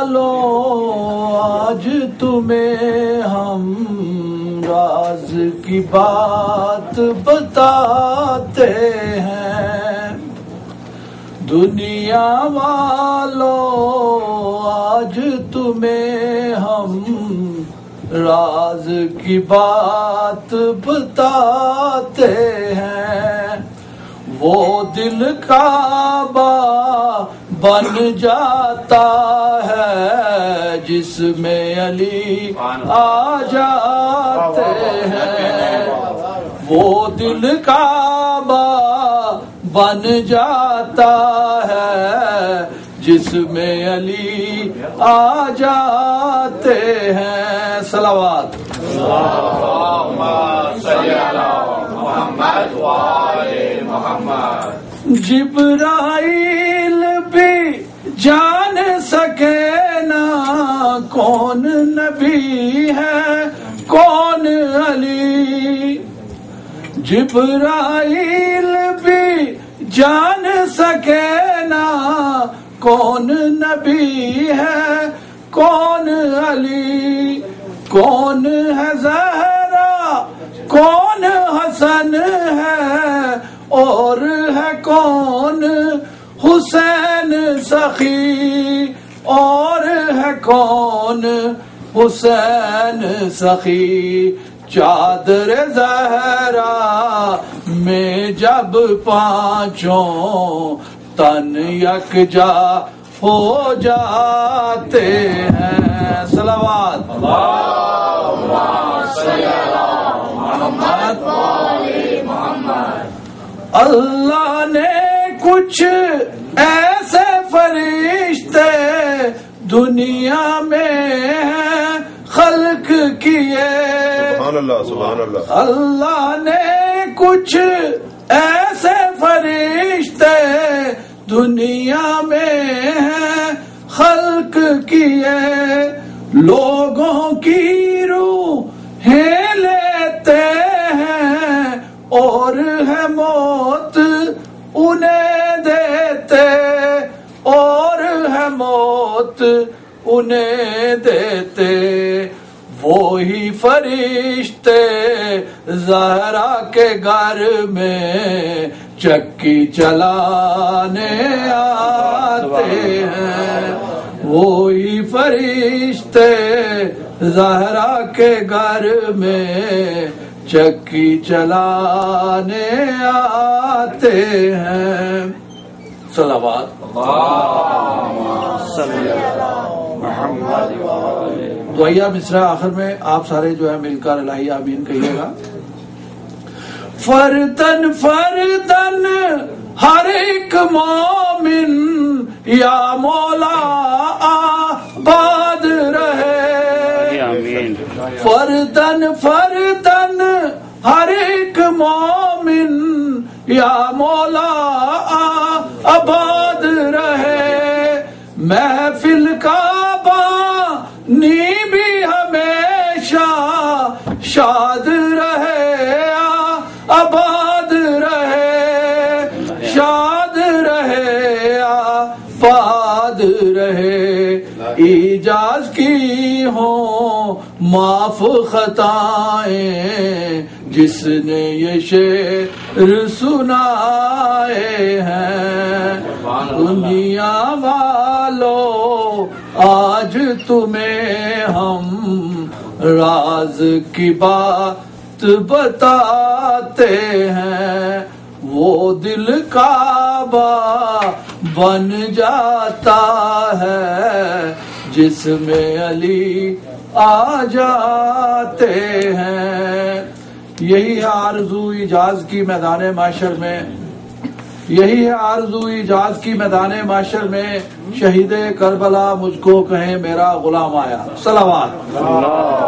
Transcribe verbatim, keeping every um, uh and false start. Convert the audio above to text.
والوں آج تمہیں ہم راز کی بات بتاتے ہیں، دنیا والوں آج تمہیں ہم راز کی بات بتاتے ہیں، وہ دل کعبہ بن جاتا ہے جس میں علی آ جاتے ہیں، وہ دل کعبہ بن جاتا ہے جس میں علی آ جاتے ہیں۔ صلوات اللہم صلی علی محمد وآل محمد۔ جبرائیل بھی جان سکے نا کون نبی ہے کون علی، جبرائیل بھی جان سکے نا کون نبی ہے کون علی، کون ہے زہرا کون حسن ہے اور ہے کون حسین سخی، اور ہے کون حسین سخی، چادر زہرا میں جب پانچوں تن یکجا ہو جاتے ہیں۔ صلوات اللہم صلی علی محمد وآل محمد۔ اللہ نے کچھ ایسے فرشتے دنیا میں خلق کیے، سبحان اللہ سبحان اللہ، اللہ نے کچھ ایسے فرشتے دنیا میں خلق کیے، لوگوں کی روحیں لیتے ہیں اور ہے موت انہیں دیتے، اور ہے موت انہیں دیتے، وہی فرشتے زہرا کے گھر میں چکی چلانے آتے ہیں، وہی فرشتے زہرا کے گھر میں چکی چلانے آتے ہیں۔ صلوات دعائیہ مصرع آخر میں آپ سارے جو ہے مل کر الہی آمین کہیے گا۔ فردن فردن ہر ایک مومن یا مولا آباد رہے، آمین۔ فردن فردن ہر ایک مومن یا مولا آباد رہے، محفل کا بانی بھی ہمیشہ شاد رہے آباد رہے، شاد رہے آباد رہے، ایجاز کی ہوں معاف خطائیں جس نے یہ شعر سنائے ہیں، دنیا والوں آج تمہیں ہم راز کی بات بتاتے ہیں، وہ دل کعبہ بن جاتا ہے جس میں علی آ جاتے ہیں۔ یہی ہے آرزو ایجاز کی میدان معاشر میں، یہی ہے آرزو ایجاز کی میدان معاشر میں، شہید کربلا مجھ کو کہیں میرا غلام آیا۔ صلوات